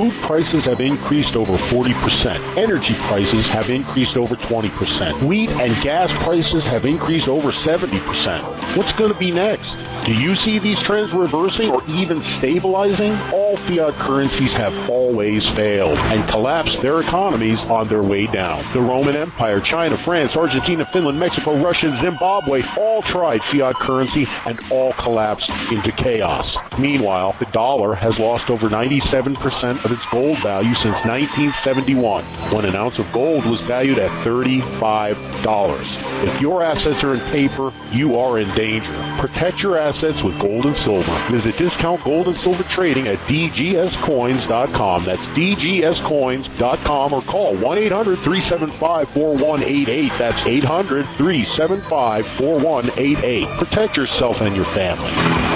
Food prices have increased over 40%. Energy prices have increased over 20%. Wheat and gas prices have increased over 70%. What's going to be next? Do you see these trends reversing or even stabilizing? All fiat currencies have always failed and collapsed their economies on their way down. The Roman Empire, China, France, Argentina, Finland, Mexico, Russia, and Zimbabwe all tried fiat currency and all collapsed into chaos. Meanwhile, the dollar has lost over 97% of its gold value since 1971, when an ounce of gold was valued at $35. If your assets are in paper, you are in danger. Protect your assets with gold and silver. Visit Discount Gold and Silver Trading at dgscoins.com. That's dgscoins.com, or call 1-800-375-4188. That's 800-375-4188. Protect yourself and your family.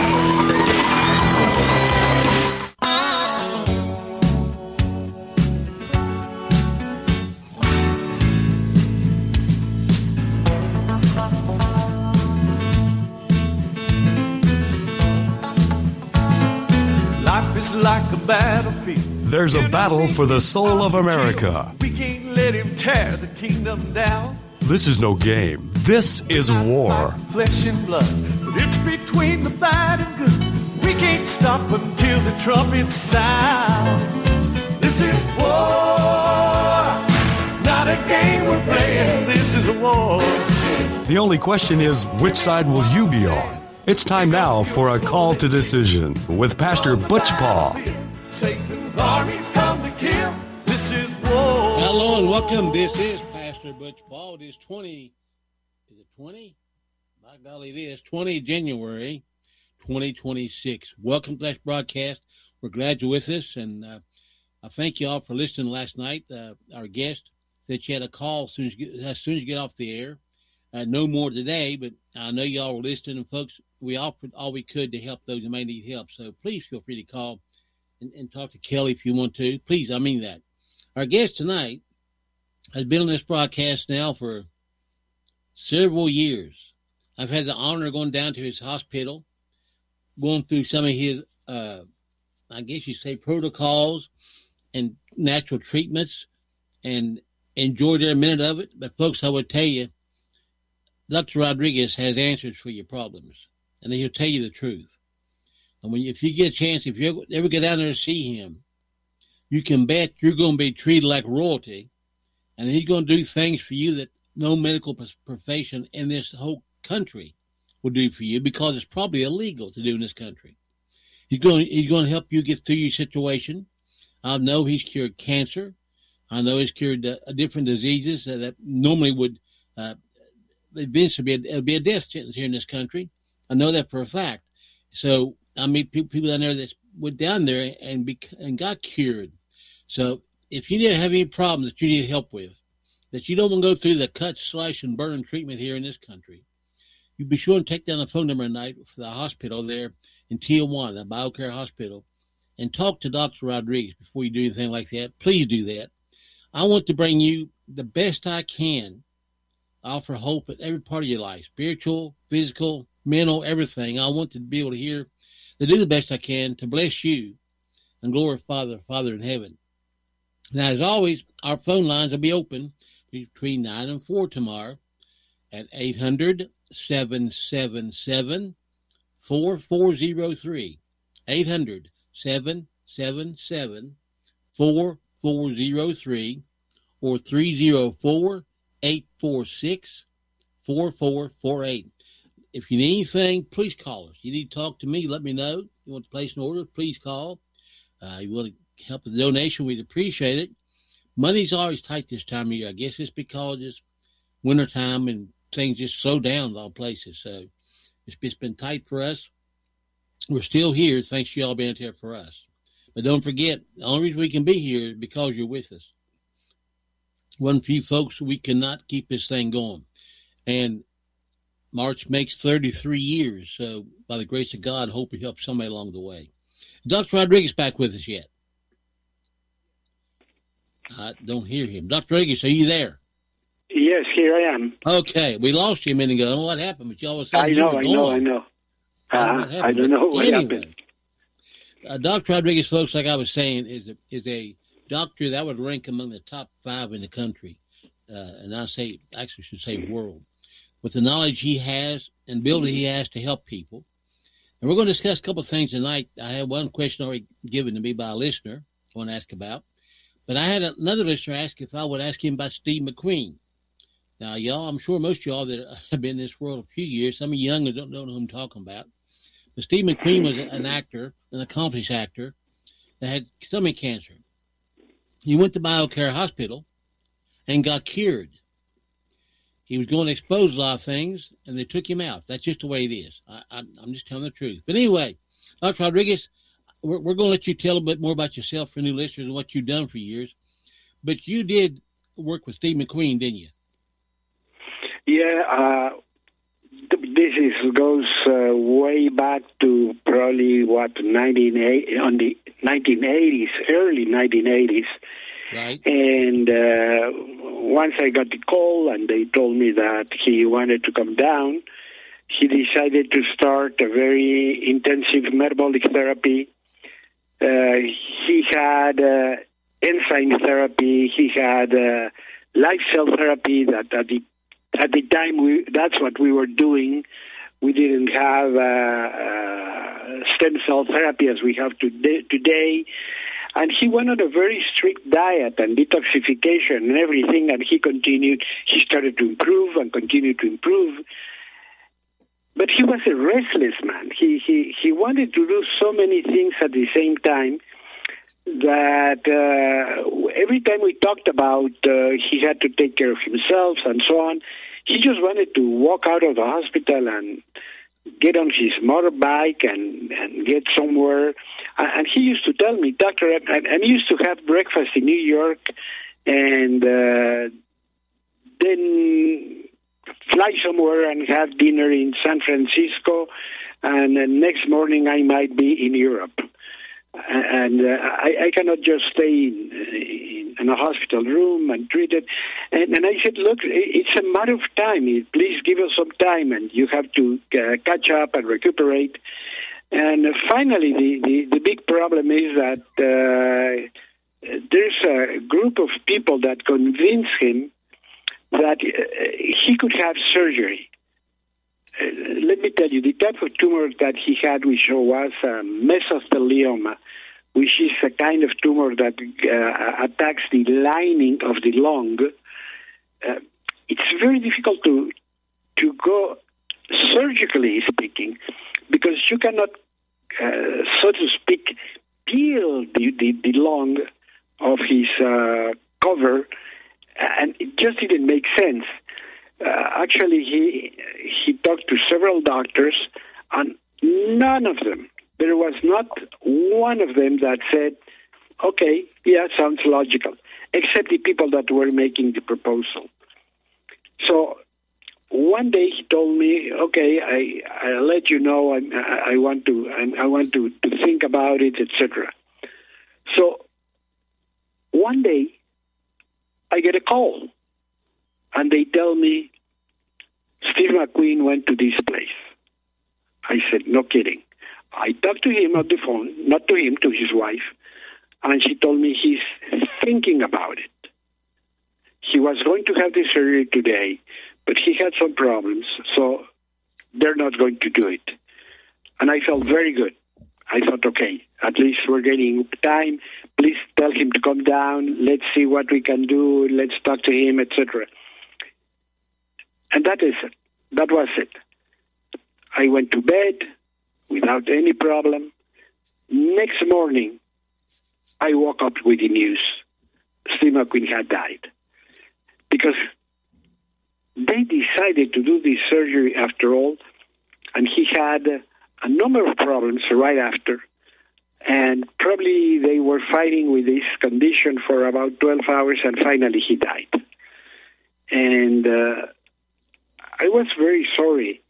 Like a battlefield. There's a battle for the soul of America. We can't let him tear the kingdom down. This is no game. This is war. Flesh and blood. It's between the bad and good. We can't stop until the trumpet sound. This is war. Not a game we're playing. This is a war. The only question is, which side will you be on? It's time now for a call to decision with Pastor Butch Paul. Satan's armies come to kill. This is war. Hello and welcome. This is Pastor Butch Paul. It is 20. Is it 20? By golly, it is 20 January 2026. Welcome to this broadcast. We're glad you're with us, and I thank you all for listening last night. Our guest said she had a call as soon as you get off the air. No more today, but I know y'all were listening, and folks, we offered all we could to help those who may need help. So please feel free to call and talk to Kelly if you want to. Please, I mean that. Our guest tonight has been on this broadcast now for several years. I've had the honor of going down to his hospital, going through some of his, I guess you say, protocols and natural treatments, and enjoyed every minute of it. But folks, I would tell you, Dr. Rodriguez has answers for your problems, and he'll tell you the truth. And if you get a chance, if you ever get down there and see him, you can bet you're going to be treated like royalty, and he's going to do things for you that no medical profession in this whole country will do for you, because it's probably illegal to do in this country. He's going to help you get through your situation. I know he's cured cancer. I know he's cured different diseases that normally would eventually be a death sentence here in this country. I know that for a fact. So I meet people down there that went down there and got cured. So if you have any problems that you need help with, that you don't want to go through the cut, slash, and burn treatment here in this country, you be sure and take down the phone number tonight for the hospital there in Tijuana, the BioCare Hospital, and talk to Dr. Rodriguez before you do anything like that. Please do that. I want to bring you the best I can, offer hope at every part of your life, spiritual, physical, mental, everything. I want to be able to do the best I can to bless you and glorify the Father in heaven. Now, as always, our phone lines will be open between 9 and 4 tomorrow at 800-777-4403. 800-777-4403 or 304-846-4448. If you need anything, please call us. You need to talk to me, let me know. You want to place an order, please call. You want to help with the donation, we'd appreciate it. Money's always tight this time of year. I guess it's because it's wintertime and things just slow down in all places. So it's been tight for us. We're still here, thanks to y'all being here for us. But don't forget, the only reason we can be here is because you're with us. One few folks, we cannot keep this thing going. And March makes 33 years, so by the grace of God, I hope we help somebody along the way. Dr. Rodriguez back with us yet? I don't hear him. Dr. Rodriguez, are you there? Yes, here I am. Okay, we lost you a minute ago. I don't know what happened, but you all of a sudden I know. I don't know what happened. Dr. Rodriguez, folks, like I was saying, is a doctor that would rank among the top 5 in the country, and actually should say world, with the knowledge he has and ability he has to help people. And we're going to discuss a couple of things tonight. I have one question already given to me by a listener I want to ask about, but I had another listener ask if I would ask him about Steve McQueen. Now, y'all, I'm sure most of y'all that have been in this world a few years, some of you younger don't know who I'm talking about. But Steve McQueen was an actor, an accomplished actor, that had stomach cancer. He went to BioCare Hospital and got cured. He was going to expose a lot of things, and they took him out. That's just the way it is. I'm just telling the truth. But anyway, Dr. Rodriguez, we're going to let you tell a bit more about yourself for new listeners and what you've done for years. But you did work with Steve McQueen, didn't you? Yeah, this goes way back to probably on the 1980s, early 1980s. Right. And once I got the call and they told me that he wanted to come down, he decided to start a very intensive metabolic therapy. He had enzyme therapy. He had live cell therapy that at the time that's what we were doing. We didn't have stem cell therapy as we have today. And he went on a very strict diet and detoxification and everything, and he started to improve and continued to improve. But he was a restless man. He wanted to do so many things at the same time that every time we talked about he had to take care of himself and so on, he just wanted to walk out of the hospital and get on his motorbike and get somewhere. And he used to tell me, Doctor, I used to have breakfast in New York and then fly somewhere and have dinner in San Francisco, and the next morning I might be in Europe. And I cannot just stay in a hospital room and treat it. And I said, look, it's a matter of time. Please give us some time, and you have to catch up and recuperate. And finally, the big problem is that there's a group of people that convince him that he could have surgery. Let me tell you, the type of tumor that he had, which was mesothelioma, which is a kind of tumor that attacks the lining of the lung. It's very difficult to go surgically speaking, because you cannot, so to speak, peel the lung of his cover, and it just didn't make sense. Actually, he talked to several doctors, and none of them, there was not one of them that said, okay, yeah, sounds logical, except the people that were making the proposal. So one day he told me, okay, I'll let you know, I want to think about it, etc. So one day I get a call, and they tell me, Steve McQueen went to this place. I said, no kidding. I talked to him on the phone, not to him, to his wife, and she told me he's thinking about it. He was going to have the surgery today, but he had some problems, so they're not going to do it. And I felt very good. I thought, okay, at least we're getting time. Please tell him to come down. Let's see what we can do. Let's talk to him, etc. And that is it. That was it. I went to bed without any problem. Next morning, I woke up with the news. Steve McQueen had died. Because they decided to do this surgery after all, and he had a number of problems right after. And probably they were fighting with this condition for about 12 hours, and finally he died. And I was very sorry.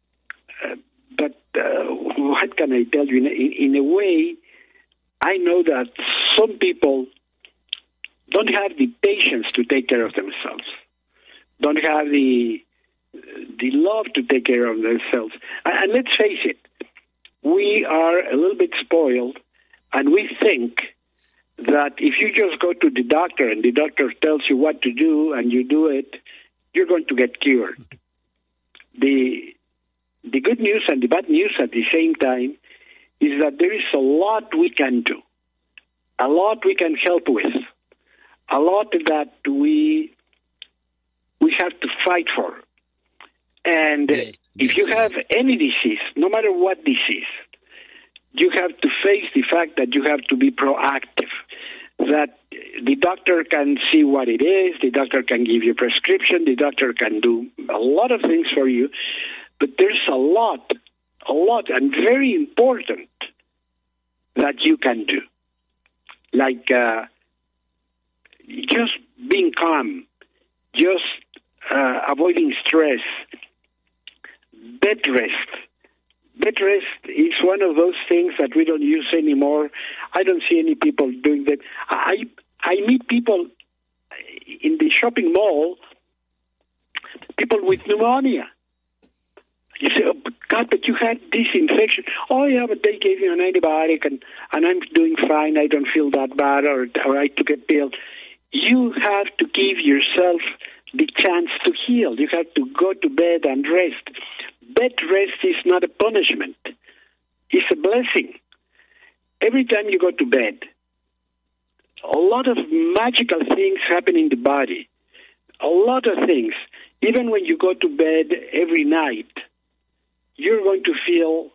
But what can I tell you? In a way, I know that some people don't have the patience to take care of themselves, don't have the love to take care of themselves. And let's face it, we are a little bit spoiled, And we think that if you just go to the doctor and the doctor tells you what to do and you do it, you're going to get cured. The good news and the bad news at the same time is that there is a lot we can do, a lot we can help with, a lot that we have to fight for. And if you have any disease, no matter what disease, you have to face the fact that you have to be proactive, that the doctor can see what it is, the doctor can give you a prescription, the doctor can do a lot of things for you, but there's a lot, and very important that you can do. Like just being calm, just avoiding stress, bed rest. Bed rest is one of those things that we don't use anymore. I don't see any people doing that. I meet people in the shopping mall, people with pneumonia. You say, oh, God, but you had this infection. Oh, yeah, but they gave you an antibiotic, and I'm doing fine. I don't feel that bad, or I took a pill. You have to give yourself the chance to heal. You have to go to bed and rest. Bed rest is not a punishment. It's a blessing. Every time you go to bed, a lot of magical things happen in the body. A lot of things. Even when you go to bed every night, you're going to feel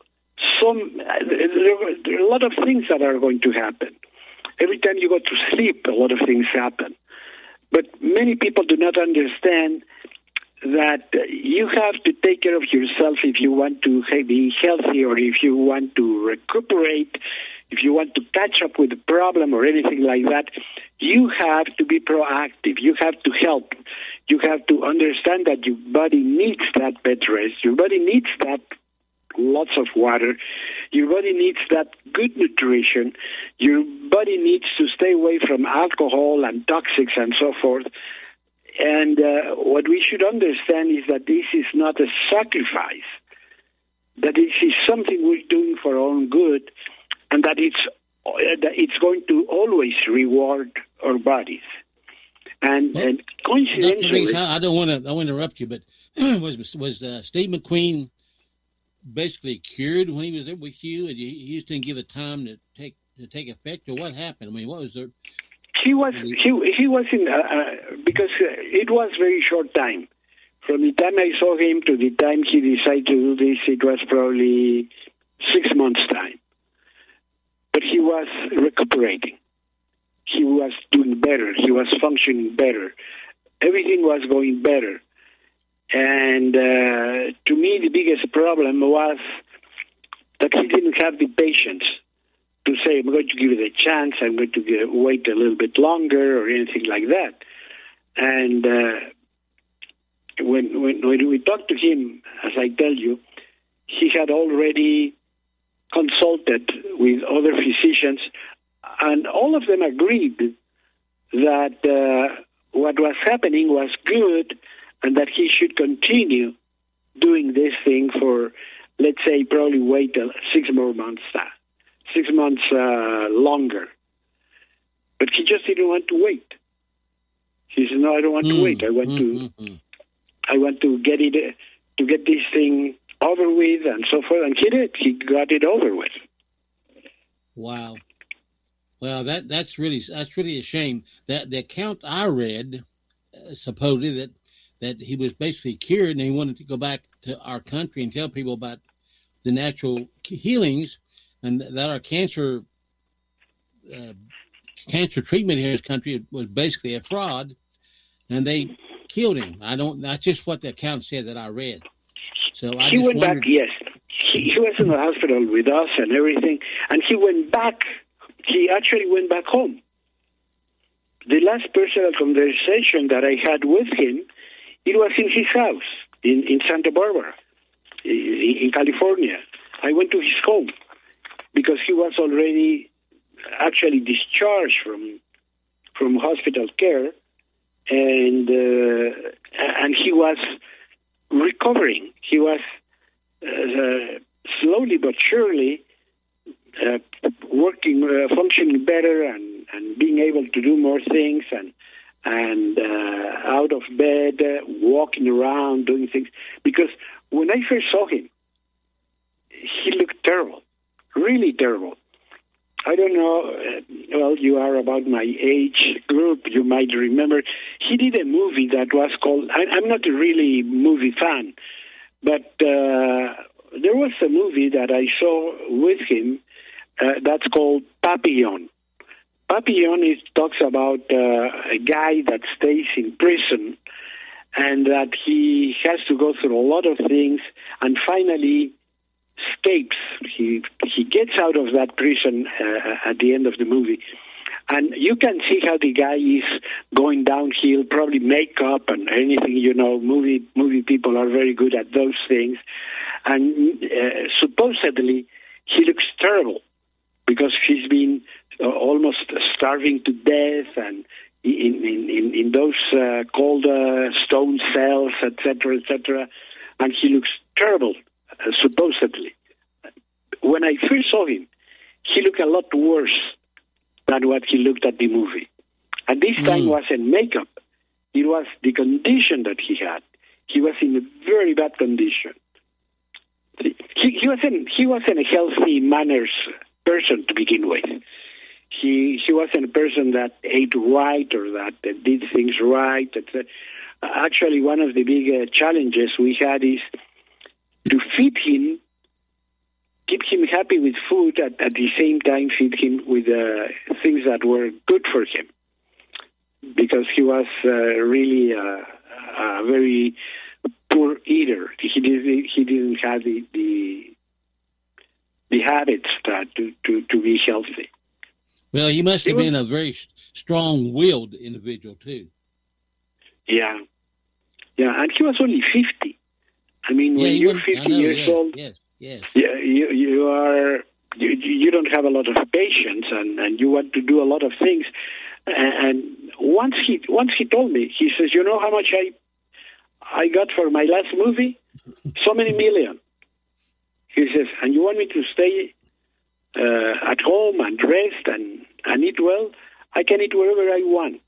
there are a lot of things that are going to happen. Every time you go to sleep, a lot of things happen. But many people do not understand that you have to take care of yourself if you want to be healthy, or if you want to recuperate, if you want to catch up with the problem or anything like that. You have to be proactive. You have to help. You have to understand that your body needs that bed rest. Your body needs that lots of water. Your body needs that good nutrition. Your body needs to stay away from alcohol and toxics and so forth. And what we should understand is that this is not a sacrifice, that this is something we're doing for our own good, and that it's going to always reward our bodies. And coincidentally, I don't want to interrupt you, but was Steve McQueen basically cured when he was there with you, and he just didn't give it time to take effect, or what happened? I mean, what was there? He was in because it was very short time. From the time I saw him to the time he decided to do this, it was probably 6 months' time. But he was recuperating. He was doing better. He was functioning better. Everything was going better. And to me, the biggest problem was that he didn't have the patience to say, I'm going to give it a chance, I'm going to wait a little bit longer, or anything like that. And when we talked to him, as I tell you, he had already consulted with other physicians, and all of them agreed that what was happening was good, and that he should continue doing this thing for, let's say, probably wait 6 more months, 6 months longer. But he just didn't want to wait. He said, "No, I don't want to wait. I want to get it, to get this thing over with, and so forth." And he did. He got it over with. Wow. Well, that's really a shame. That the account I read, supposedly that he was basically cured, and he wanted to go back to our country and tell people about the natural healings, and that our cancer treatment here in this country was basically a fraud, and they killed him. That's just what the account said that I read. So he went back. Yes, he was in the hospital with us and everything, and he went back. He actually went back home. The last personal conversation that I had with him, it was in his house in Santa Barbara, in California. I went to his home because he was already actually discharged from hospital care, and he was recovering. He was slowly but surely working, functioning better, and being able to do more things, and out of bed, walking around, doing things. Because when I first saw him, he looked terrible, really terrible. I don't know, well, you are about my age group, you might remember. He did a movie that was called, I'm not a really movie fan, but there was a movie that I saw with him that's called Papillon. Papillon talks about a guy that stays in prison and that he has to go through a lot of things and finally escapes. He gets out of that prison at the end of the movie. And you can see how the guy is going downhill, probably makeup and anything, movie people are very good at those things. And supposedly he looks terrible because he's been almost starving to death and in those cold stone cells, etc., and he looks terrible, supposedly. When I first saw him, he looked a lot worse than what he looked at the movie. And this time wasn't makeup. It was the condition that he had. He was in a very bad condition. He wasn't a healthy manners person to begin with. He wasn't a person that ate right or that did things right. Actually, one of the big challenges we had is to feed him, keep him happy with food, at the same time feed him with things that were good for him. Because he was really a very poor eater. He didn't have the habits to be healthy. Well, he must have been a very strong-willed individual, too. Yeah, and he was only 50. I mean, when you're 50 years old, yes. Yeah, you don't have a lot of patience, and you want to do a lot of things. And once he told me, he says, "You know how much I got for my last movie? So many million." He says, "And you want me to stay at home and rest and eat well? I can eat wherever I want."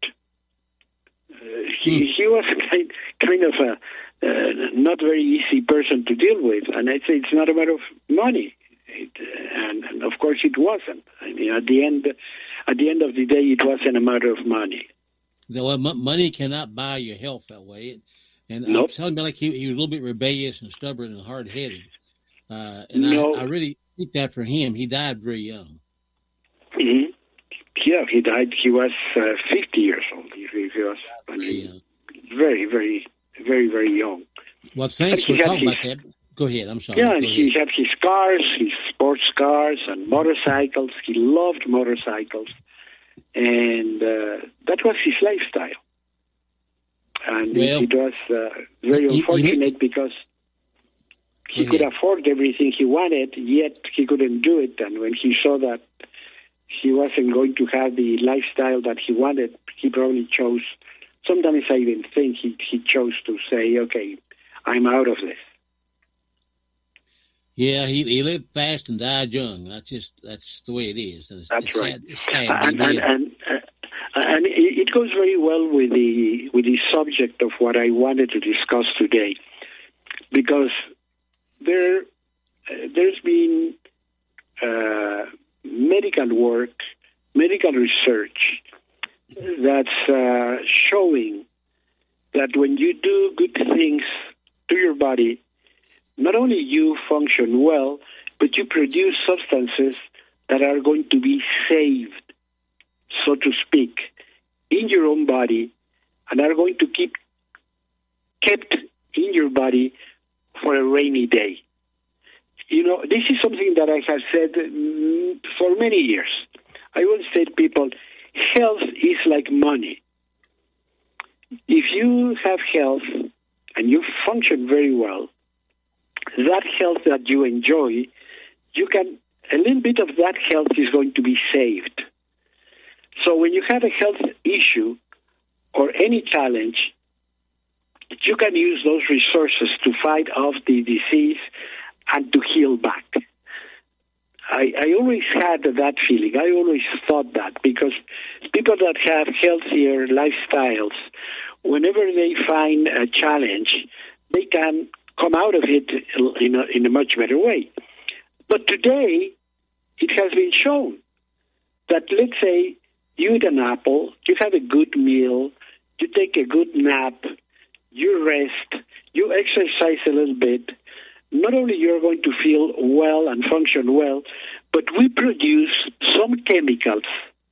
He was kind of a not very easy person to deal with, and I'd say it's not a matter of money, and of course it wasn't. I mean, at the end of the day, it wasn't a matter of money. Well, money cannot buy your health that way, and Nope. I'm telling you, like he was a little bit rebellious and stubborn and hard-headed, and No. I really think that for him, he died very young. Mm-hmm. Yeah, he died. He was 50 years old. He was, I mean, very, very, very, very young. Well, thanks for talking about that. Go ahead. I'm sorry. Yeah, and he had his cars, his sports cars and motorcycles. He loved motorcycles. And that was his lifestyle. And it was very unfortunate because he could afford everything he wanted, yet he couldn't do it. And when he saw that he wasn't going to have the lifestyle that he wanted, he probably chose, sometimes I even think he chose to say, okay, I'm out of this. Yeah, he lived fast and died young. That's the way it is. That's right. Sad. And it goes very well with the subject of what I wanted to discuss today, because there's been medical work, medical research that's showing that when you do good things to your body, not only you function well, but you produce substances that are going to be saved, so to speak, in your own body, and are going to kept in your body for a rainy day. You know, this is something that I have said for many years. I always say to people, health is like money. If you have health and you function very well, that health that you enjoy, a little bit of that health is going to be saved. So when you have a health issue or any challenge, you can use those resources to fight off the disease and to heal back. I always had that feeling. I always thought that, because people that have healthier lifestyles, whenever they find a challenge, they can come out of it in a much better way. But today, it has been shown that, let's say, you eat an apple, you have a good meal, you take a good nap, you rest, you exercise a little bit, not only you're going to feel well and function well, but we produce some chemicals.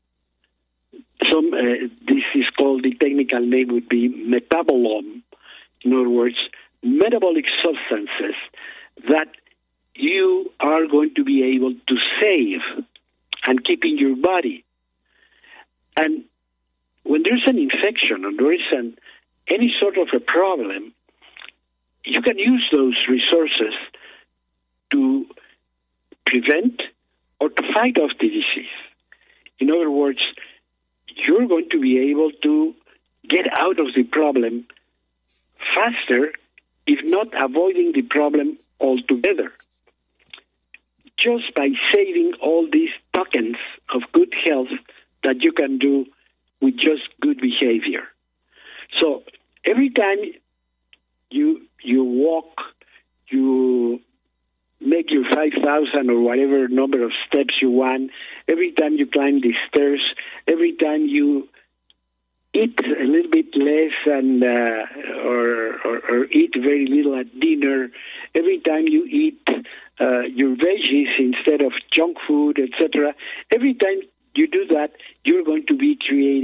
This is called, the technical name would be metabolome. In other words, metabolic substances that you are going to be able to save and keep in your body. And when there's an infection or there is any sort of a problem, you can use those resources to prevent or to fight off the disease. In other words, you're going to be able to get out of the problem faster, if not avoiding the problem altogether, just by saving all these tokens of good health that you can do with just good behavior. So every time you walk, you make your 5,000 or whatever number of steps you want, every time you climb the stairs, every time you eat a little bit less and or eat very little at dinner, every time you eat your veggies instead of junk food, etc., every time you do that, you're going to be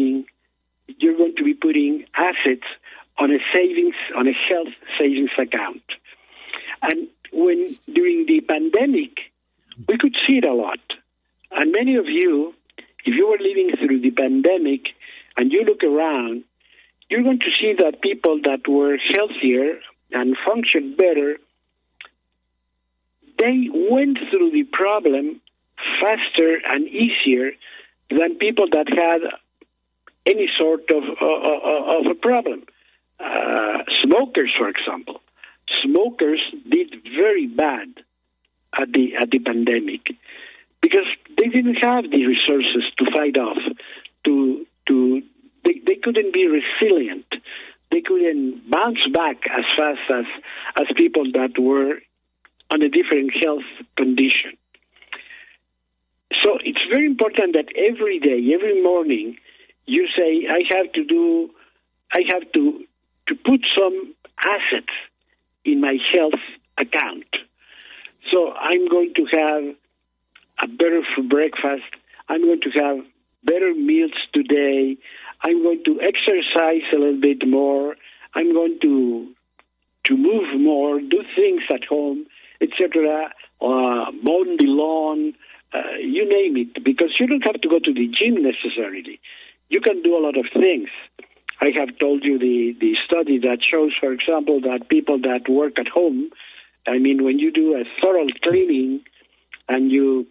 putting assets on a health savings account. And when during the pandemic, we could see it a lot. And many of you, if you were living through the pandemic and you look around, you're going to see that people that were healthier and functioned better, they went through the problem faster and easier than people that had any sort of a problem. Smokers, for example. Smokers did very bad at the pandemic because they didn't have the resources to fight off. They couldn't be resilient. They couldn't bounce back as fast as people that were on a different health condition. So it's very important that every day, every morning, you say, I have to put some assets in my health account. So I'm going to have a better breakfast. I'm going to have better meals today. I'm going to exercise a little bit more. I'm going to move more, do things at home, etc., mow the lawn, you name it, because you don't have to go to the gym necessarily. You can do a lot of things. I have told you the study that shows, for example, that people that work at home, I mean, when you do a thorough cleaning and you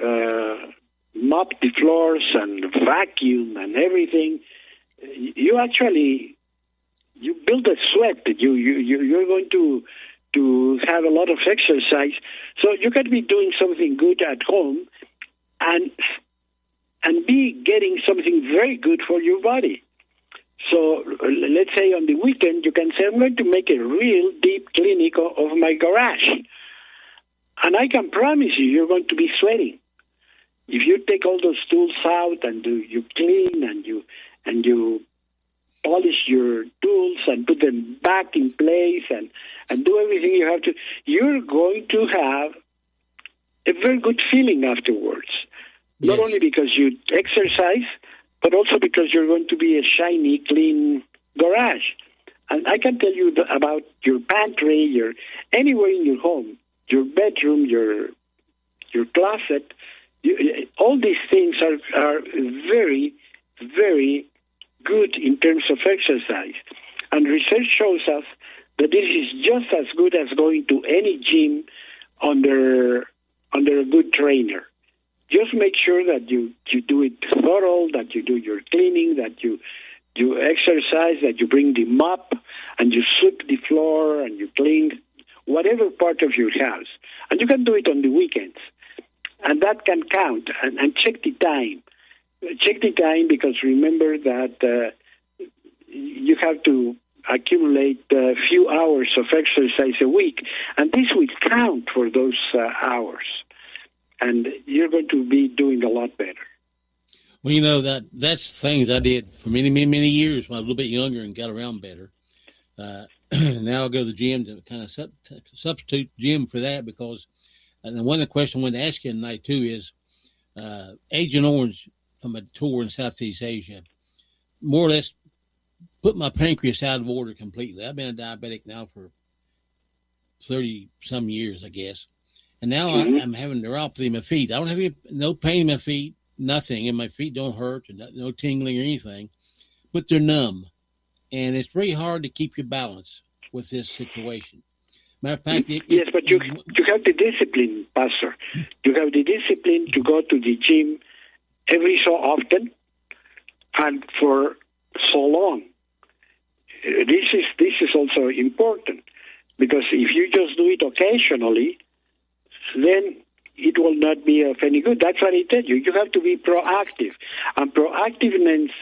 mop the floors and vacuum and everything, you build a sweat. You're going to have a lot of exercise. So you can be doing something good at home and be getting something very good for your body. So let's say on the weekend, you can say, I'm going to make a real deep cleaning of my garage. And I can promise you, you're going to be sweating. If you take all those tools out and you clean and you polish your tools and put them back in place and do everything you have to, you're going to have a very good feeling afterwards. Yes. Not only because you exercise, but also because you're going to be a shiny, clean garage. And I can tell you about your pantry, anywhere in your home, your bedroom, your closet. All these things are very, very good in terms of exercise. And research shows us that this is just as good as going to any gym under a good trainer. Just make sure that you do it thorough, that you do your cleaning, that you exercise, that you bring the mop and you sweep the floor and you clean whatever part of your house. And you can do it on the weekends. And that can count. And check the time. Check the time, because remember that you have to accumulate a few hours of exercise a week, and this will count for those hours, and you're going to be doing a lot better. Well, you know, that's things I did for many, many, many years when I was a little bit younger and got around better. Now I go to the gym to kind of substitute gym for that, because and one of the questions I wanted to ask you tonight, too, is Agent Orange from a tour in Southeast Asia more or less put my pancreas out of order completely. I've been a diabetic now for 30-some years, I guess. And now I'm having neuropathy in my feet. I don't have no pain in my feet, nothing, and my feet don't hurt, and no tingling or anything, but they're numb. And it's very hard to keep your balance with this situation. Matter of fact, yes, but you have the discipline, Pastor. You have the discipline to go to the gym every so often and for so long. This is also important, because if you just do it occasionally, then it will not be of any good. That's what I tell you. You have to be proactive. And proactiveness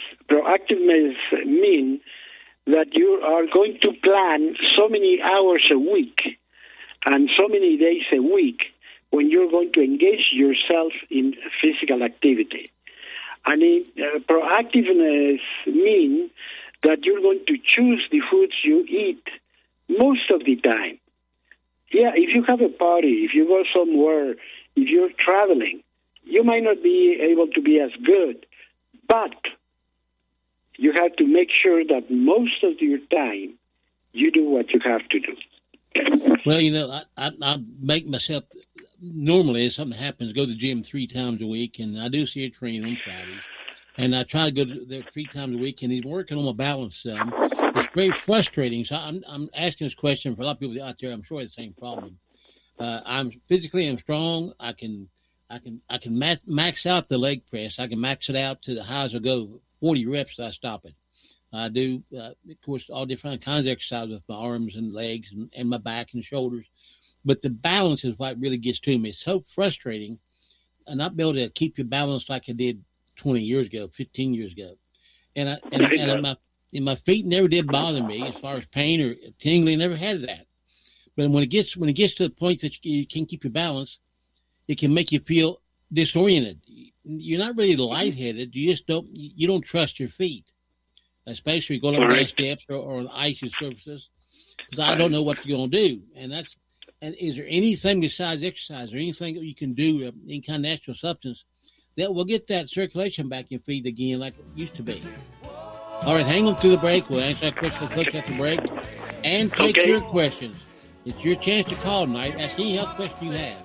means that you are going to plan so many hours a week and so many days a week when you're going to engage yourself in physical activity. And proactiveness means that you're going to choose the foods you eat most of the time. Yeah, if you have a party, if you go somewhere, if you're traveling, you might not be able to be as good, but you have to make sure that most of your time you do what you have to do. Well, you know, I make myself, normally if something happens, go to the gym 3 times a week, and I do see a trainer on Fridays. And I try to go there 3 times a week, and he's working on my balance. It's very frustrating. So I'm asking this question for a lot of people out there. I'm sure it's the same problem. I'm strong. I can max out the leg press. I can max it out to the highs I go. 40 reps, I stop it. I do, of course, all different kinds of exercises with my arms and legs and my back and shoulders. But the balance is what really gets to me. It's so frustrating, and not be able to keep your balance like I did 20 years ago, 15 years ago. And my feet never did bother me as far as pain or tingling, never had that. But when it gets to the point that you can't keep your balance, it can make you feel disoriented. You're not really lightheaded. You don't trust your feet, especially going up the steps or on icy surfaces, because I don't know what you're going to do. And is there anything besides exercise or anything that you can do, any kind of natural substance, that will get that circulation back in your feet again like it used to be? All right, hang on to the break. We'll answer that question, Coach, after the break, and take your questions. It's your chance to call tonight. Ask any health question you have.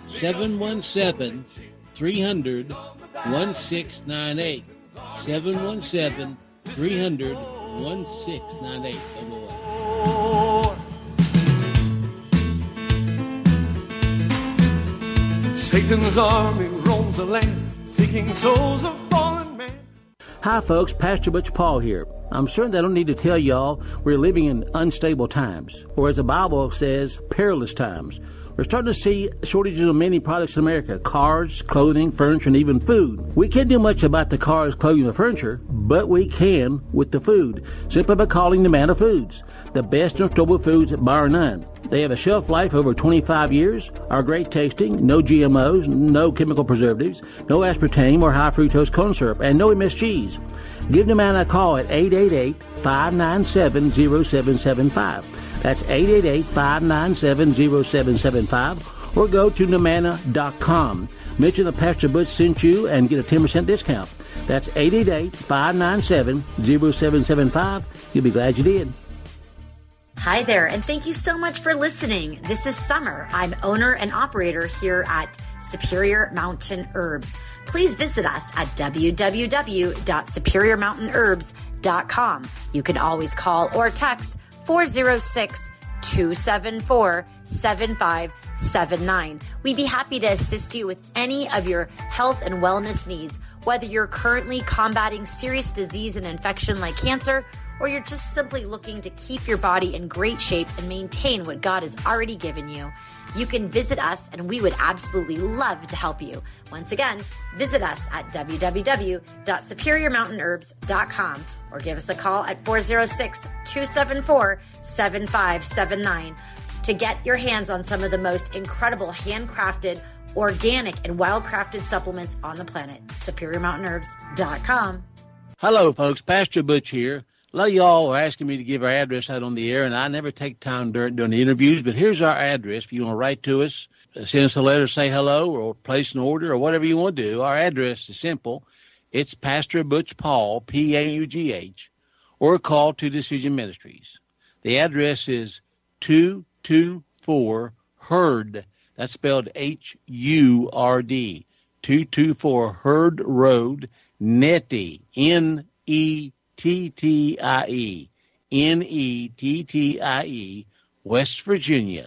717-300-1698. 717-300-1698. Satan's army roams the land, seeking souls of fallen men. Hi folks, Pastor Butch Paul here. I'm certain that I don't need to tell y'all we're living in unstable times, or as the Bible says, perilous times. We're starting to see shortages of many products in America: cars, clothing, furniture, and even food. We can't do much about the cars, clothing, and furniture, but we can with the food, simply by calling Nomana Foods, the best in storable foods bar none. They have a shelf life over 25 years, are great tasting, no GMOs, no chemical preservatives, no aspartame or high fructose corn syrup, and no MSGs. Give Nomana a call at 888-597-0775. That's 888-597-0775, or go to Nomana.com. Mention that Pastor Butch sent you and get a 10% discount. That's 888-597-0775. You'll be glad you did. Hi there, and thank you so much for listening. This is Summer. I'm owner and operator here at Superior Mountain Herbs. Please visit us at www.superiormountainherbs.com. You can always call or text 406-274-7579. We'd be happy to assist you with any of your health and wellness needs, whether you're currently combating serious disease and infection like cancer, or you're just simply looking to keep your body in great shape and maintain what God has already given you, you can visit us and we would absolutely love to help you. Once again, visit us at www.superiormountainherbs.com or give us a call at 406-274-7579 to get your hands on some of the most incredible handcrafted, organic, and well-crafted supplements on the planet. SuperiorMountainHerbs.com. Hello, folks. Pastor Butch here. A lot of y'all are asking me to give our address out on the air, and I never take time during the interviews, but here's our address. If you want to write to us, send us a letter, say hello, or place an order, or whatever you want to do, our address is simple. It's Pastor Butch Paul, P-A-U-G-H, or call to Decision Ministries. The address is 224 Hurd. That's spelled H-U-R-D. 224 Hurd Road, Nettie, Nettie, Nettie, West Virginia,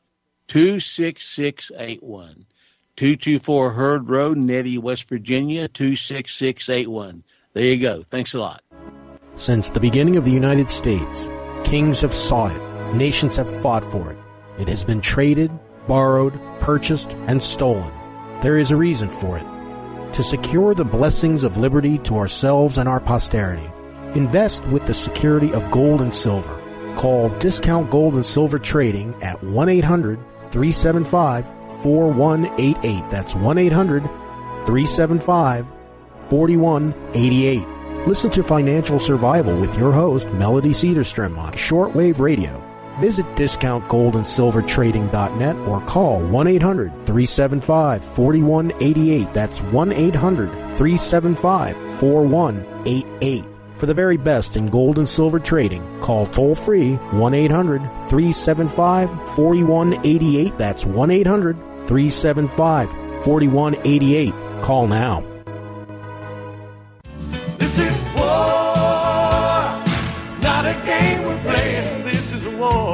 26681. 224 Hurd Road, Nettie, West Virginia, 26681. There you go. Thanks a lot. Since the beginning of the United States, kings have sought it. Nations have fought for it. It has been traded, borrowed, purchased, and stolen. There is a reason for it. To secure the blessings of liberty to ourselves and our posterity, invest with the security of gold and silver. Call Discount Gold and Silver Trading at 1-800-375-4188. That's 1-800-375-4188. Listen to Financial Survival with your host, Melody Cedarstrom, on shortwave radio. Visit discountgoldandsilvertrading.net or call 1-800-375-4188. That's 1-800-375-4188. For the very best in gold and silver trading, call toll-free 1-800-375-4188. That's 1-800-375-4188. Call now. This is war, not a game we're playing. This is war.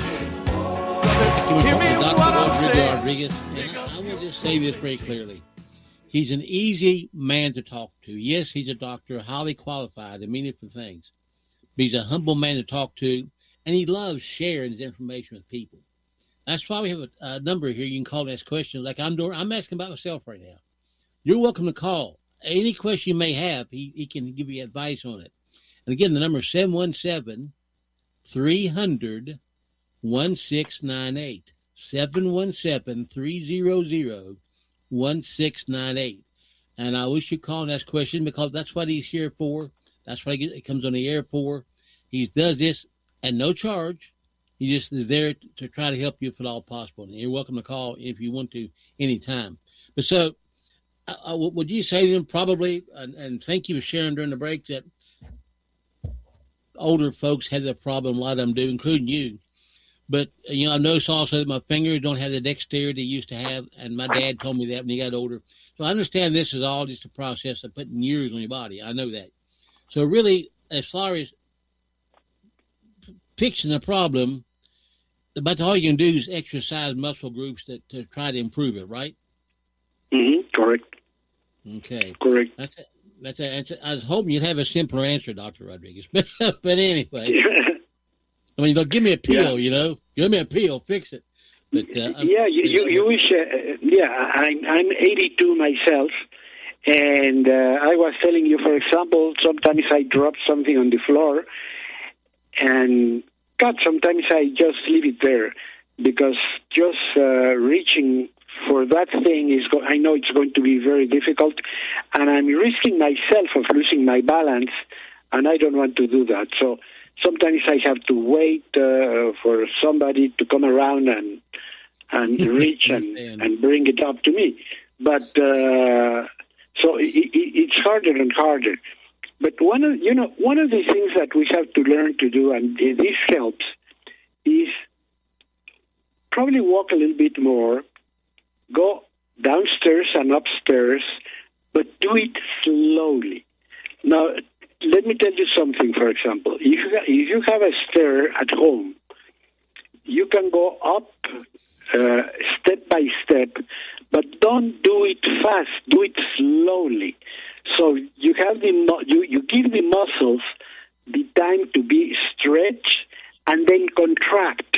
Hear me what I'm saying. Rodriguez. And I will just say this very clearly. He's an easy man to talk to. Yes, he's a doctor, highly qualified in many different things. But he's a humble man to talk to, and he loves sharing his information with people. That's why we have a number here. You can call and ask questions like I'm doing. I'm asking about myself right now. You're welcome to call. Any question you may have, he can give you advice on it. And again, the number is 717-300-1698. 717-300-1698. And I wish you'd call and ask questions because that's what he's here for. That's what he comes on the air for. He does this at no charge. He just is there to try to help you if at all possible. And you're welcome to call if you want to anytime. But so, would you say then probably, and thank you for sharing during the break, that older folks have that problem, a lot of them do, including you. But, you know, I noticed also that my fingers don't have the dexterity they used to have, and my dad told me that when he got older. So I understand this is all just a process of putting years on your body. I know that. So really, as far as fixing the problem, about all you can do is exercise muscle groups to try to improve it, right? Mm-hmm. Correct. Okay. Correct. That's it. I was hoping you'd have a simpler answer, Dr. Rodriguez. But anyway. I mean, give me a pill, you know. Give me a pill, fix it. But, you wish. I'm 82 myself, and I was telling you, for example, sometimes I drop something on the floor, and God, sometimes I just leave it there because just reaching for that thing I know it's going to be very difficult, and I'm risking myself of losing my balance, and I don't want to do that. So sometimes I have to wait for somebody to come around and reach and bring it up to me. But so it's harder and harder. But one of the things that we have to learn to do, and this helps, is probably walk a little bit more, go downstairs and upstairs, but do it slowly. Now, let me tell you something, for example. If you have a stair at home, you can go up step by step, but don't do it fast. Do it slowly. So you have you give the muscles the time time to be stretched and then contract.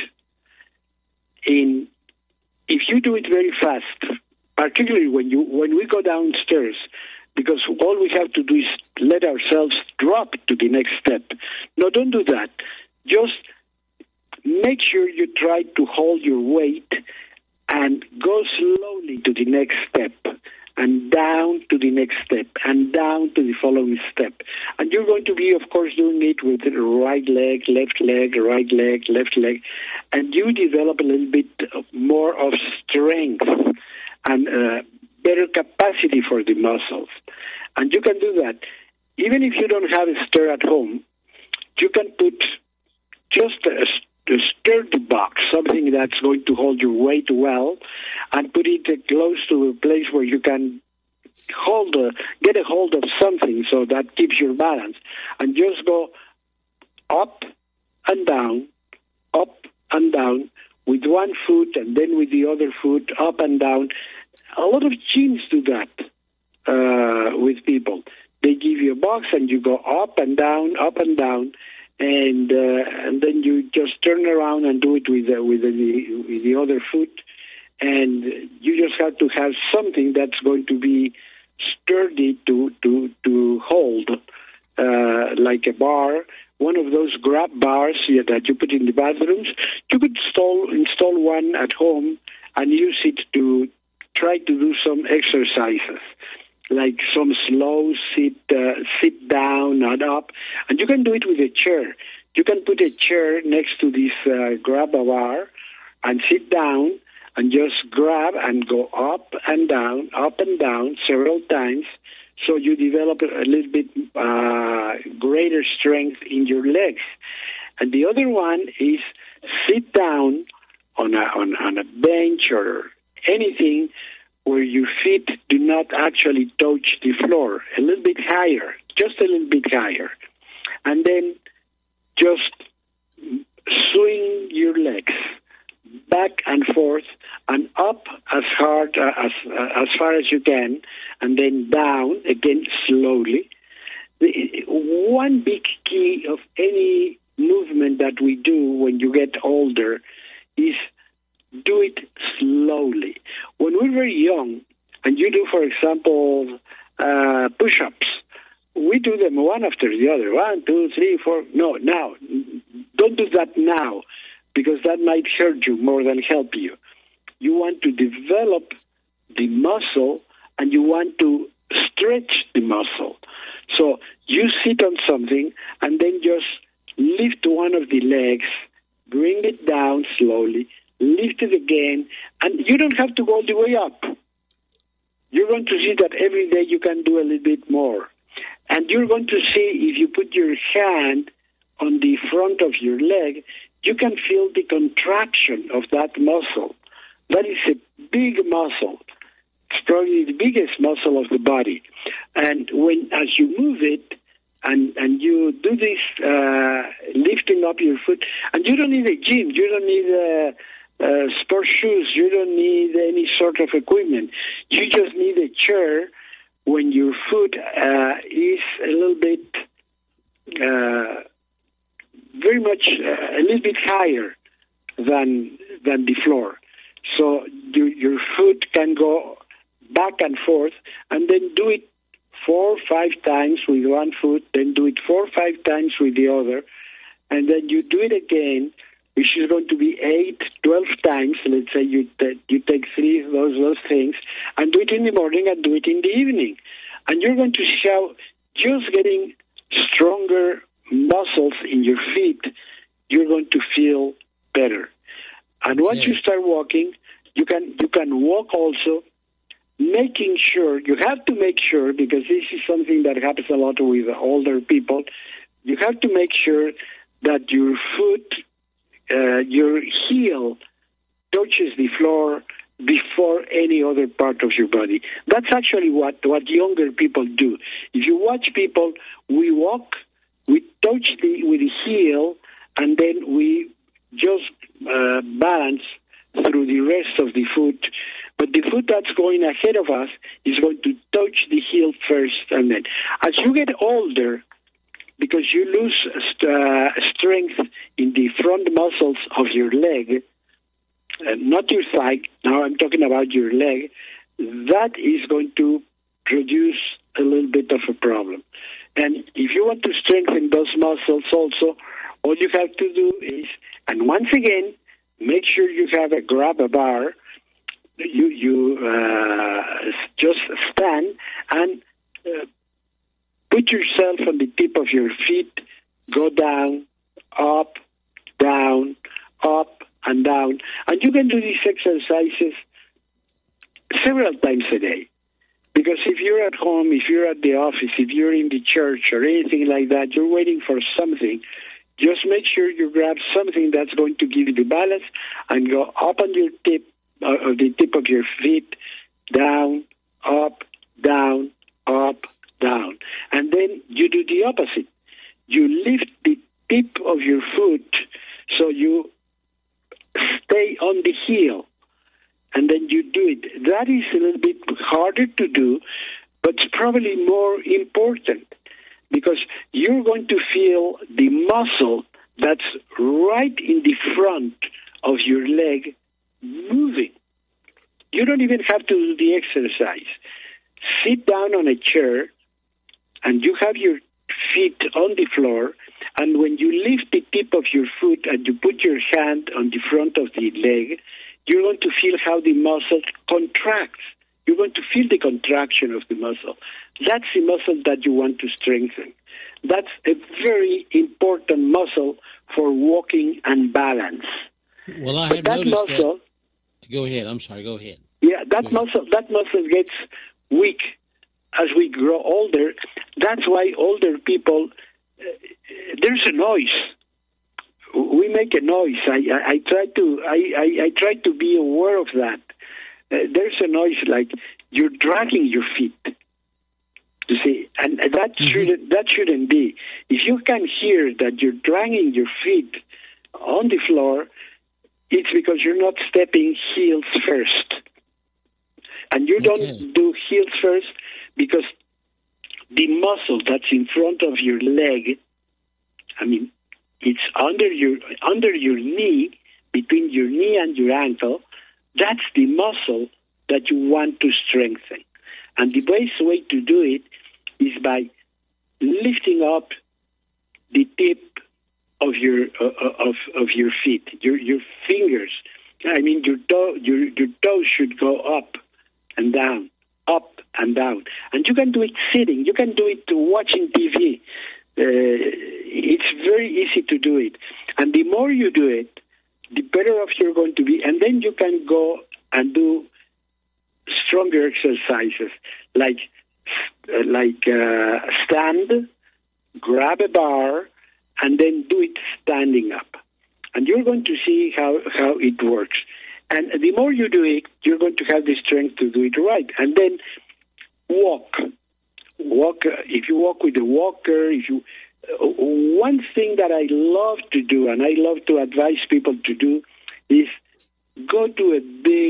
If you do it very fast, particularly when we go downstairs, because all we have to do is let ourselves drop to the next step. No, don't do that. Just make sure you try to hold your weight and go slowly to the next step, and down to the next step, and down to the following step. And you're going to be, of course, doing it with the right leg, left leg, right leg, left leg, and you develop a little bit more of strength and better capacity for the muscles. And you can do that. Even if you don't have a stair at home, you can put just a sturdy box, something that's going to hold your weight well, and put it close to a place where you can get a hold of something so that keeps your balance. And just go up and down with one foot and then with the other foot, up and down. A lot of gyms do that with people. They give you a box and you go up and down, and then you just turn around and do it with the other foot, and you just have to have something that's going to be sturdy to hold, like a bar, one of those grab bars that you put in the bathrooms. You could install one at home and use it to try to do some exercises, like some slow sit down and up. And you can do it with a chair. You can put a chair next to this grab bar and sit down and just grab and go up and down several times, so you develop a little bit greater strength in your legs. And the other one is sit down on a bench or anything where your feet do not actually touch the floor, a little bit higher, just a little bit higher. And then just swing your legs back and forth and up as far as you can, and then down again slowly. One big key of any movement that we do when you get older is do it slowly. When we're very young, and you do, for example, push-ups, we do them one after the other. 1, 2, 3, 4. No, now, don't do that now, because that might hurt you more than help you. You want to develop the muscle, and you want to stretch the muscle. So you sit on something, and then just lift one of the legs, bring it down slowly, lift it again, and you don't have to go all the way up. You're going to see that every day you can do a little bit more. And you're going to see, if you put your hand on the front of your leg, you can feel the contraction of that muscle. That is a big muscle. It's probably the biggest muscle of the body. And as you move it, and you do this lifting up your foot, and you don't need a gym, you don't need sports shoes, you don't need any sort of equipment. You just need a chair when your foot is a little bit, very much, a little bit higher than the floor. So your foot can go back and forth, and then do it 4 or 5 times with one foot, then do it 4 or 5 times with the other, and then you do it again, which is going to be 8, 12 times. Let's say you take 3 of those things, and do it in the morning and do it in the evening. And you're going to see how just getting stronger muscles in your feet, you're going to feel better. And once you start walking, you can walk also, making sure, you have to make sure, because this is something that happens a lot with older people, you have to make sure that your foot, your heel touches the floor before any other part of your body. That's actually what younger people do. If you watch people, we walk, we touch with the heel, and then we just balance through the rest of the foot. But the foot that's going ahead of us is going to touch the heel first, and then as you get older, because you lose strength in the front muscles of your leg, not your thigh. Now I'm talking about your leg. That is going to produce a little bit of a problem. And if you want to strengthen those muscles also, all you have to do is, and once again, make sure you have a grab bar. You just stand and put yourself on the tip of your feet, go down, up, and down. And you can do these exercises several times a day. Because if you're at home, if you're at the office, if you're in the church or anything like that, you're waiting for something, just make sure you grab something that's going to give you the balance and go up on your tip, the tip of your feet, down, up, down, up, down. And then you do the opposite. You lift the tip of your foot so you stay on the heel. And then you do it. That is a little bit harder to do, but it's probably more important because you're going to feel the muscle that's right in the front of your leg moving. You don't even have to do the exercise. Sit down on a chair, and you have your feet on the floor, and when you lift the tip of your foot and you put your hand on the front of the leg, you're going to feel how the muscle contracts. You're going to feel the contraction of the muscle. That's the muscle that you want to strengthen. That's a very important muscle for walking and balance. Well, I have noticed muscle, that. Go ahead. I'm sorry. Go ahead. Yeah, that muscle gets weak as we grow older. That's why older people, there's a noise. We make a noise. I try to be aware of that. There's a noise like you're dragging your feet. You see, and that shouldn't be. If you can hear that you're dragging your feet on the floor, it's because you're not stepping heels first. And you don't do heels first because the muscle that's in front of your leg, it's under your knee, between your knee and your ankle. That's the muscle that you want to strengthen. And the best way to do it is by lifting up the tip of your feet, your fingers. Your toes should go up and down, and you can do it sitting. You can do it watching TV. It's very easy to do it, and the more you do it, the better off you're going to be. And then you can go and do stronger exercises like stand, grab a bar, and then do it standing up. And you're going to see how it works. And the more you do it, you're going to have the strength to do it right. And then walk. If you walk with a walker, one thing that I love to do, and I love to advise people to do, is go to a big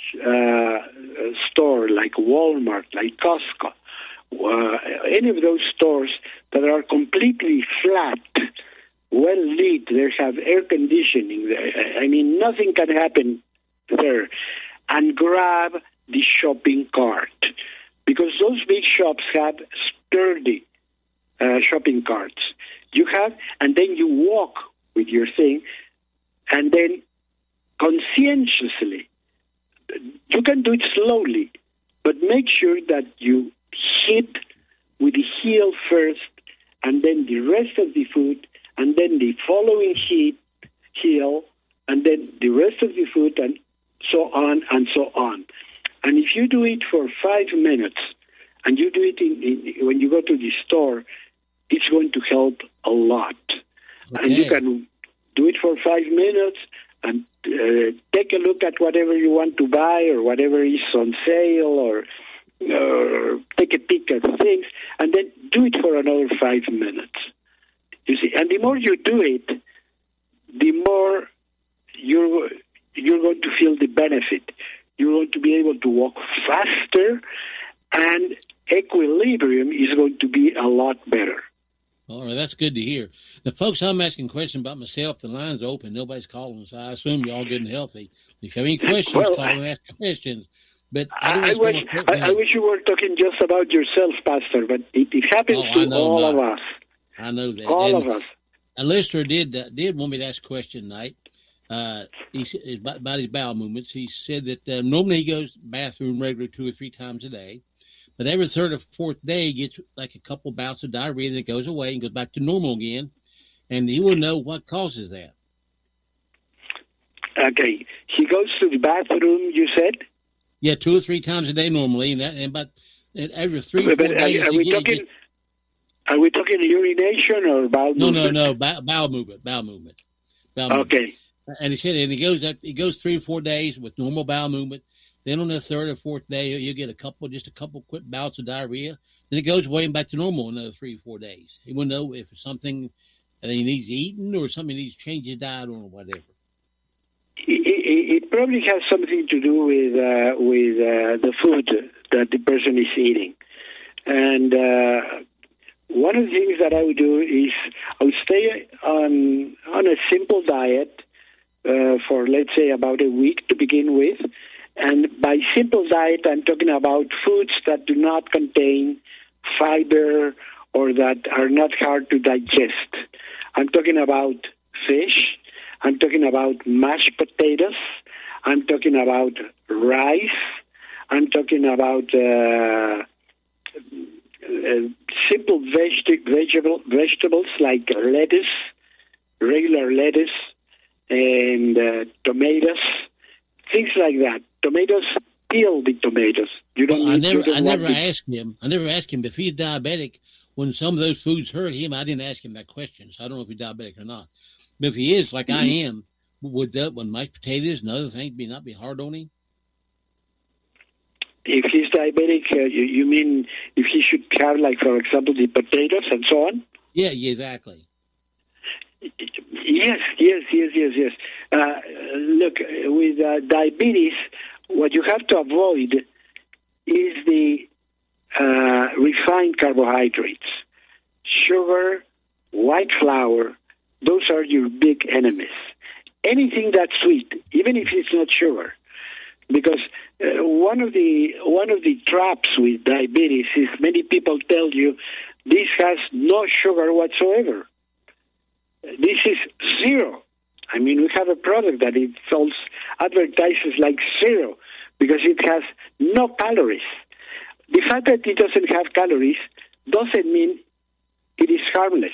store like Walmart, like Costco, any of those stores that are completely flat, well lit. They have air conditioning. Nothing can happen there. And grab the shopping cart, because those big shops have sturdy shopping carts. And then you walk with your thing, and then conscientiously, you can do it slowly, but make sure that you hit with the heel first, and then the rest of the foot, and then the following heel, and then the rest of the foot, and so on and so on. And if you do it for 5 minutes, and you do it when you go to the store, it's going to help a lot. Okay. And you can do it for 5 minutes and take a look at whatever you want to buy or whatever is on sale, or take a peek at things, and then do it for another 5 minutes. You see, and the more you do it, the more you're going to feel the benefit. You're going to be able to walk faster, and equilibrium is going to be a lot better. All right, that's good to hear. The folks, I'm asking questions about myself. The line's open. Nobody's calling, so I assume you're all good and healthy. If you have any questions, call and ask questions. But I wish you were talking just about yourself, Pastor, but it happens to all of us. I know that. All of us. A listener did want me to ask a question tonight. He said about his bowel movements. He said that normally he goes to the bathroom regularly 2 or 3 times a day, but every third or fourth day he gets like a couple bouts of diarrhea that goes away and goes back to normal again, and he will know what causes that. Okay, he goes to the bathroom. You said? Yeah, 2 or 3 times a day normally, and every 3 or 4 days. Are we talking urination or bowel movement? No, bowel movement. Bowel movement. Okay. And he said, and he goes 3 or 4 days with normal bowel movement. Then on the third or fourth day, you get just a couple quick bouts of diarrhea. Then it goes way back to normal another 3 or 4 days. He will know if it's something that he needs eaten or something he needs to change his diet on or whatever. It probably has something to do with the food that the person is eating. And one of the things that I would do is I would stay on a simple diet for, let's say, about a week to begin with. And by simple diet, I'm talking about foods that do not contain fiber or that are not hard to digest. I'm talking about fish. I'm talking about mashed potatoes. I'm talking about rice. I'm talking about simple vegetables like lettuce, regular lettuce, and tomatoes, things like that. Tomatoes, peel the tomatoes. You don't. I never asked him if he's diabetic. When some of those foods hurt him, I didn't ask him that question, so I don't know if he's diabetic or not. But if he is, like I am, would mashed potatoes and other things not be hard on him? If he's diabetic, you mean if he should have, like, for example, the potatoes and so on? Yeah, exactly. Yes. Look, with diabetes, what you have to avoid is the refined carbohydrates. Sugar, white flour, those are your big enemies. Anything that's sweet, even if it's not sugar, because one of the traps with diabetes is many people tell you this has no sugar whatsoever. This is zero. I mean, we have a product that it sells, advertises like zero because it has no calories. The fact that it doesn't have calories doesn't mean it is harmless.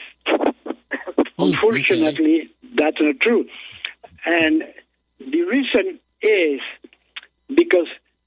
Unfortunately, that's not true. And the reason is because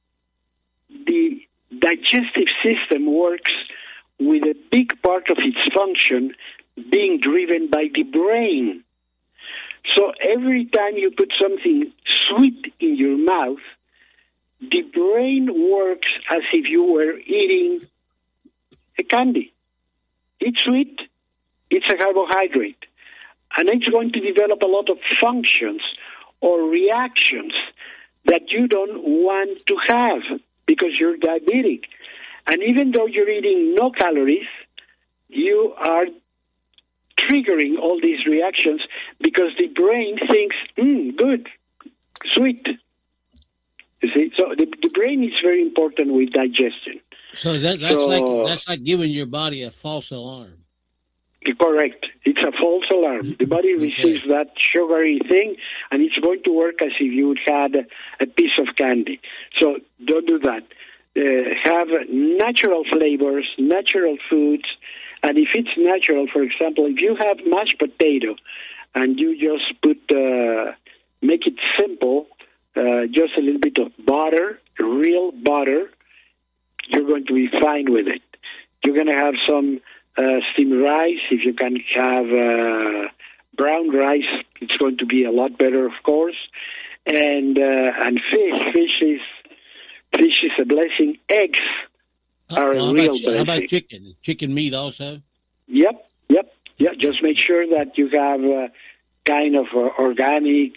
the digestive system works with a big part of its function being driven by the brain. So every time you put something sweet in your mouth, the brain works as if you were eating a candy. It's sweet, it's a carbohydrate, and it's going to develop a lot of functions or reactions that you don't want to have because you're diabetic. And even though you're eating no calories, you are triggering all these reactions because the brain thinks, good, sweet. You see, so the brain is very important with digestion. So that's like giving your body a false alarm. Correct. It's a false alarm. The body receives that sugary thing, and it's going to work as if you had a piece of candy. So don't do that. Have natural flavors, natural foods, and if it's natural, for example, if you have mashed potato and you just make it simple, just a little bit of butter, real butter, you're going to be fine with it. You're going to have some steamed rice. If you can have brown rice, it's going to be a lot better, of course. And fish is a blessing. Eggs are a real blessing. How about chicken? Chicken meat also? Yep. Just make sure that you have kind of organic,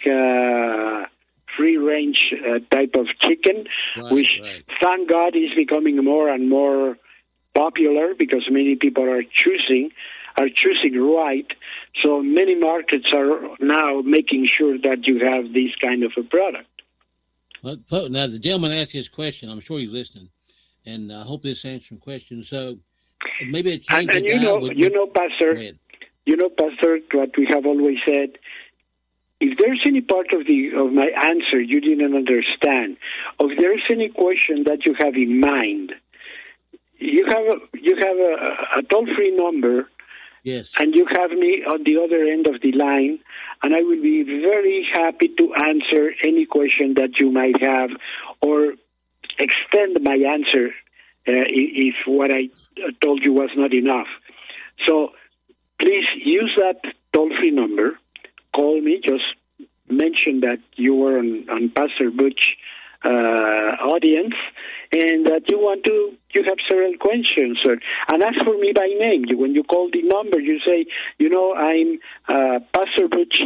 free-range type of chicken, which, thank God, is becoming more and more popular because many people are choosing. are choosing right. So many markets are now making sure that you have this kind of a product. Well, now, the gentleman asked his question. I'm sure he's listening, and I hope this answers some questions. So maybe a change. And Pastor, what we have always said. If there's any part of my answer you didn't understand, or if there's any question that you have in mind, you have a toll-free number. Yes. And you have me on the other end of the line, and I will be very happy to answer any question that you might have or extend my answer if what I told you was not enough. So please use that toll-free number. Call me. Just mention that you were on Pastor Butch audience and that you have several questions, and ask for me by name. When you call the number, you say, I'm Pastor Butch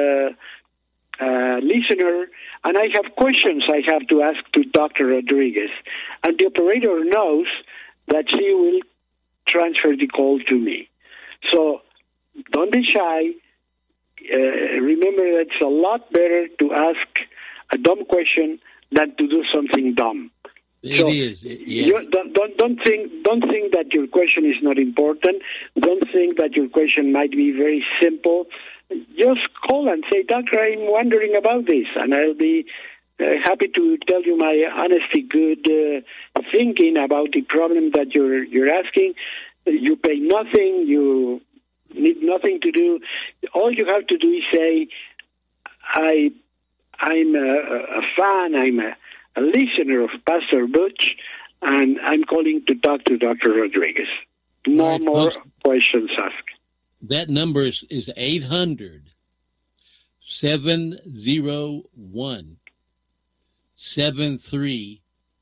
listener, and I have questions I have to ask to Dr. Rodriguez. And the operator knows that she will transfer the call to me. So don't be shy. Remember that it's a lot better to ask a dumb question than to do something dumb. It is. Don't think that your question is not important. Don't think that your question might be very simple. Just call and say, Doctor, I'm wondering about this, and I'll be happy to tell you my honestly good thinking about the problem that you're asking. You pay nothing. You need nothing to do. All you have to do is say, I'm a fan. I'm a listener of Pastor Butch, and I'm calling to talk to Dr. Rodriguez. No right, more folks, questions asked. That number is 800-701-7345.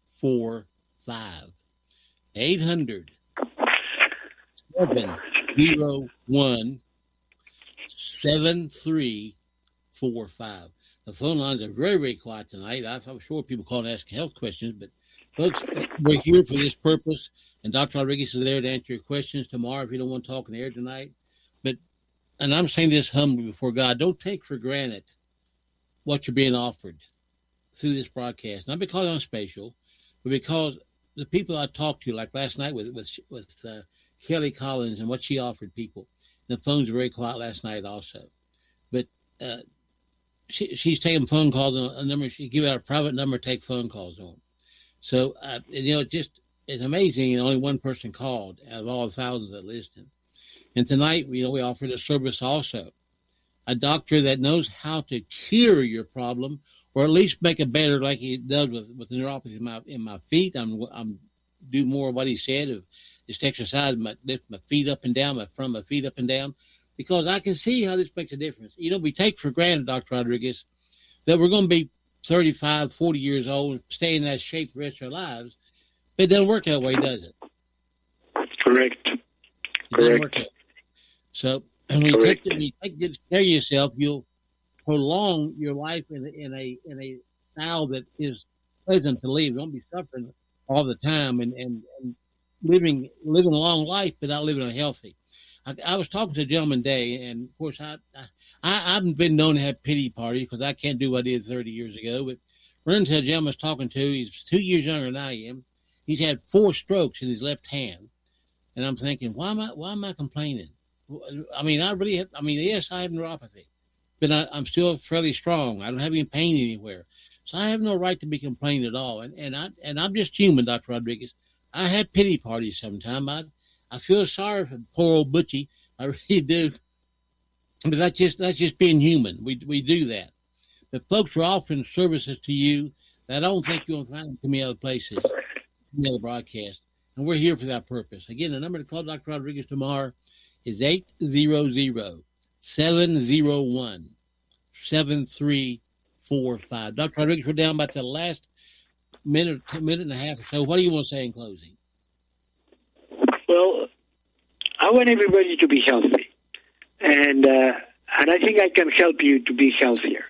800-701-7345. The phone lines are very, very quiet tonight. I'm sure people call and ask health questions, but folks, we're here for this purpose, and Dr. Rodriguez is there to answer your questions tomorrow if you don't want to talk on the air tonight. And I'm saying this humbly before God, don't take for granted what you're being offered through this broadcast. Not because I'm special, but because the people I talked to, like last night with Kelly Collins and what she offered people. The phones were very quiet last night also. But she's taking phone calls on a number. She give out a private number to take phone calls on. So, it's amazing. Only one person called out of all the thousands that listened. And tonight, we offered a service also. A doctor that knows how to cure your problem, or at least make it better, like he does with the neuropathy in my feet. I'm do more of what he said of just exercise, lift my feet up and down, my front of my feet up and down, because I can see how this makes a difference. We take for granted, Dr. Rodriguez, that we're going to be 35, 40 years old and stay in that shape the rest of our lives. But it doesn't work that way, does it? Correct. It doesn't work that way. So when you take good care of yourself, you'll prolong your life in a style that is pleasant to live. Don't be suffering all the time and living a long life, but not living unhealthy. I was talking to a gentleman today, and of course I've been known to have pity parties because I can't do what I did 30 years ago. But run into a gentleman I was talking to. He's 2 years younger than I am. He's had 4 strokes in his left hand, and I'm thinking, why am I complaining? I mean, yes, I have neuropathy, but I'm still fairly strong. I don't have any pain anywhere. So I have no right to be complaining at all. And I'm just human, Dr. Rodriguez. I have pity parties sometimes. I feel sorry for poor old Butchie. I really do. But that's just being human. We do that. But folks are offering services to you that I don't think you'll find in too many other places, any other broadcast. And we're here for that purpose. Again, the number to call Dr. Rodriguez tomorrow is 800-701-7345. Dr. Rodriguez, we're down about the last minute and a half or so. What do you want to say in closing? Well, I want everybody to be healthy, and I think I can help you to be healthier.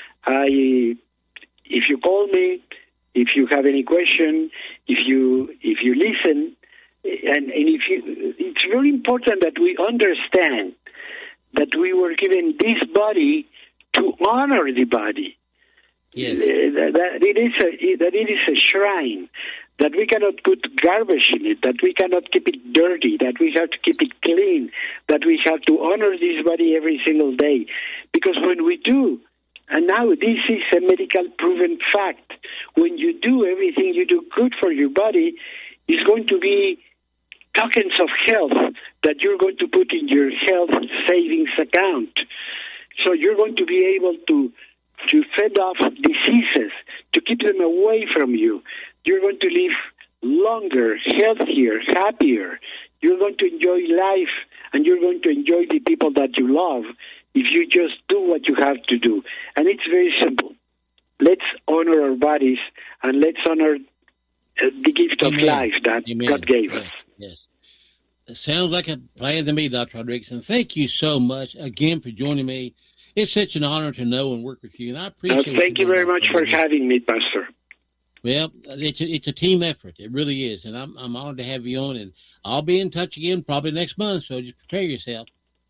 If you call me, if you have any question, if you listen, And it's very important that we understand that we were given this body to honor the body. Yes. That it is a shrine, that we cannot put garbage in it, that we cannot keep it dirty, that we have to keep it clean, that we have to honor this body every single day. Because when we do, and now this is a medical proven fact, when you do everything you do good for your body, it's going to be tokens of health that you're going to put in your health savings account. So you're going to be able to fend off diseases, to keep them away from you. You're going to live longer, healthier, happier. You're going to enjoy life, and you're going to enjoy the people that you love if you just do what you have to do. And it's very simple. Let's honor our bodies, and let's honor the gift of life that God gave us. Yes. It sounds like a plan to me, Dr. Rodriguez. And thank you so much again for joining me. It's such an honor to know and work with you, and I appreciate thank you very much for having me, Pastor. Well, it's a team effort. It really is, and I'm honored to have you on, and I'll be in touch again probably next month, so just prepare yourself.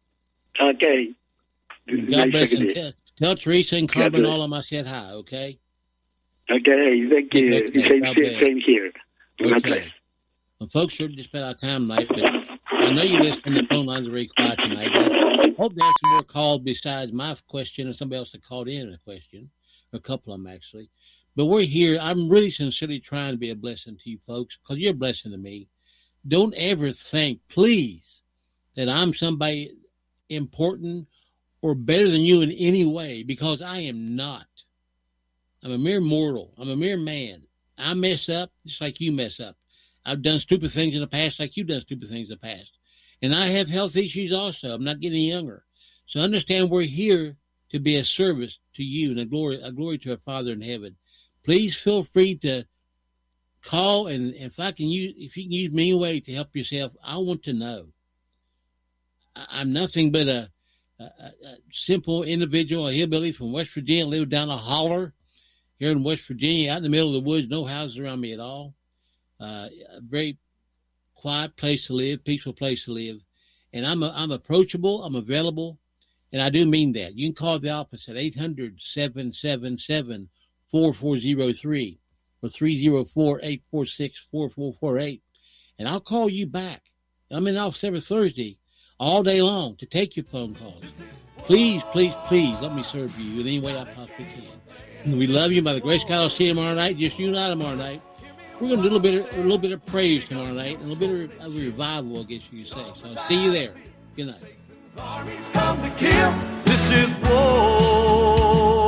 Okay. God bless you. Tell Teresa and Carmen all of them I said hi, okay? Okay, thank you. Same here. Okay. Well, folks, we're just about out of time tonight, but I know you listen. The phone lines are very quiet tonight. I hope there are some more calls besides my question and somebody else that called in a question, a couple of them actually. But we're here. I'm really sincerely trying to be a blessing to you folks because you're a blessing to me. Don't ever think, please, that I'm somebody important or better than you in any way, because I am not. I'm a mere mortal. I'm a mere man. I mess up just like you mess up. I've done stupid things in the past like you've done stupid things in the past. And I have health issues also. I'm not getting younger. So understand we're here to be a service to you and a glory to our Father in heaven. Please feel free to call, and if you can use me in a way to help yourself, I want to know. I'm nothing but a simple individual, a hillbilly from West Virginia, live down a holler here in West Virginia, out in the middle of the woods, no houses around me at all. A very quiet place to live, peaceful place to live. And I'm approachable, I'm available, and I do mean that. You can call the office at 800-777-4403 or 304-846-4448, and I'll call you back. I'm in office every Thursday all day long to take your phone calls. Please, please, please let me serve you in any way I possibly can. And we love you. By the grace of God, I'll see you tomorrow night. Just you and I tomorrow night. We're going to do a little bit of praise tomorrow night, and a little bit of revival, I guess you could say. So I'll see you there. Good night. Armies come to kill. This is war.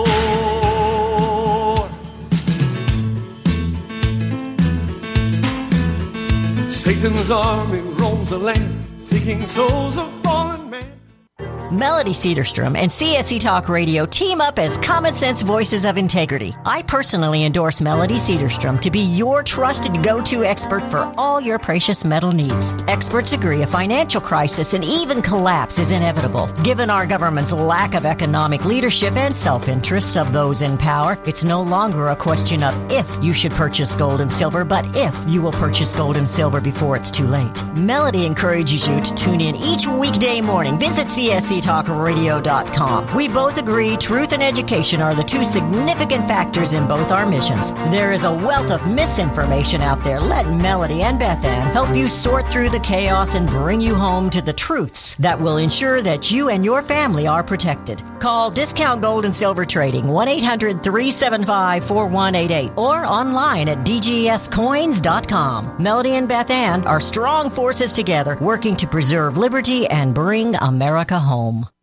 Satan's army roams the land, seeking souls of fallen men. Melody Cedarstrom and CSC Talk Radio team up as common sense voices of integrity. I personally endorse Melody Cedarstrom to be your trusted go-to expert for all your precious metal needs. Experts agree a financial crisis and even collapse is inevitable. Given our government's lack of economic leadership and self-interests of those in power, it's no longer a question of if you should purchase gold and silver, but if you will purchase gold and silver before it's too late. Melody encourages you to tune in each weekday morning. Visit CSCTalkRadio.com. We both agree truth and education are the two significant factors in both our missions. There is a wealth of misinformation out there. Let Melody and Beth Ann help you sort through the chaos and bring you home to the truths that will ensure that you and your family are protected. Call Discount Gold and Silver Trading 1-800-375-4188 or online at dgscoins.com. Melody and Beth Ann are strong forces together working to preserve liberty and bring America home.